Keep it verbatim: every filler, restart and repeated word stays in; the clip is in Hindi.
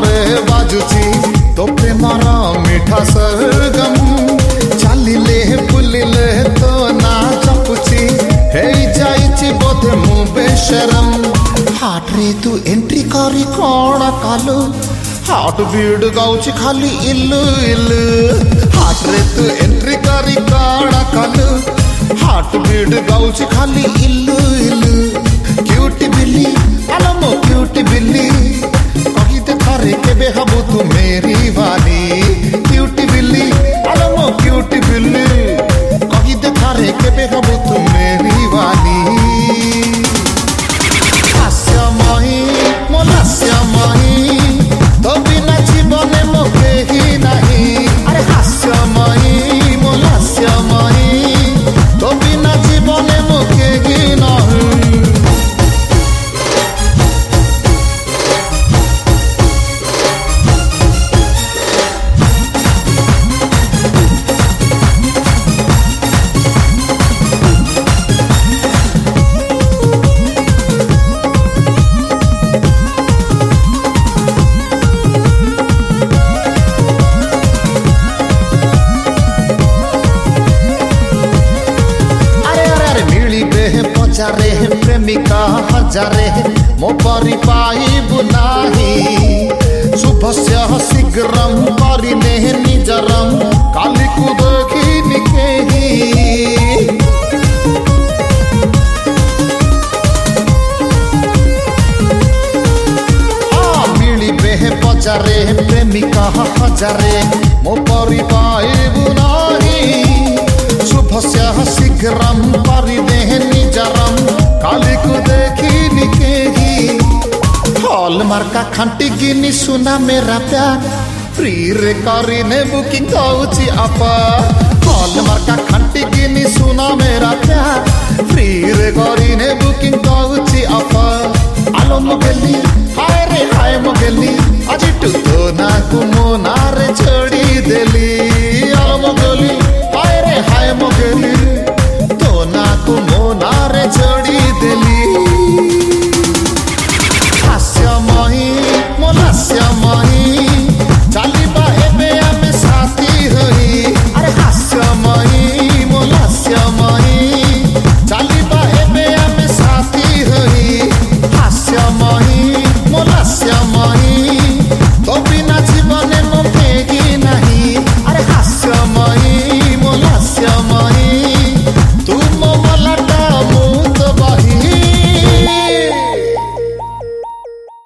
कानरे बाजुची तो प्रेमर मीठा सरगम चालिले बुलिले तो ना चपुची हे जाइची बोधे मु बेशरम हाट रे तू एंट्री करी कौन कालू हाट बीड गाउची खाली इल्लू इल्लू हाट रे तू एंट्री करी कौन कालू हाट बीड गाउची खाली इल्लू इल्लू क्यूटी बिल्ली आलमो क्यूटी बिल्ली कही दे थारे केबे हबो तू मेरी वाली क्यूटी बिल्ली आलमो क्यूटी बिल्ली कही दे थारे केबे हबो तू मेरी वाली हास्यमयी मो हास्यमयी तो बिना जीवने मो केही नाही अरे हास्यमयी मो हास्यमयी तो बिना जीवने मो केही नाही हजारे प्रेमिका हजारे मो परि पाइबु नाही शुभस्य शीघ्रम परिने निजरम काली को देखी निकेही मिलिबे बजारे प्रेमिका हजारे मो परि पाइबु नाही शुभस्य शीघ्रम परिने निजरम काली को देखी निकेही हॉल मार्का खंटी गिनी सुना मेरा प्यार फ्री रे करीने बुकिंग होची आपा हॉल मार्का खंटी गिनी सुना मेरा प्यार फ्री रे करीने बुकिंग होची आपा आलो मुगेली हाय रे हाय मुगेली अजी तू तो ना कुम